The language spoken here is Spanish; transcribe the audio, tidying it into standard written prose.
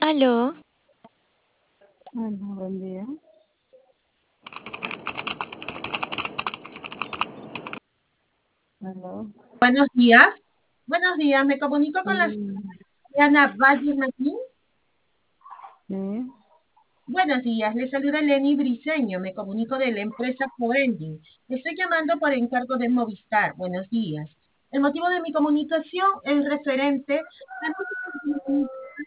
Aló, Hola, buen día. Aló. Buenos días, me comunico con la Sí, señora Valle Martín. sí, Buenos días, le saluda Lenny Briceño, me comunico de la empresa Coending. Estoy llamando por encargo de Movistar. Buenos días. El motivo de mi comunicación es referente a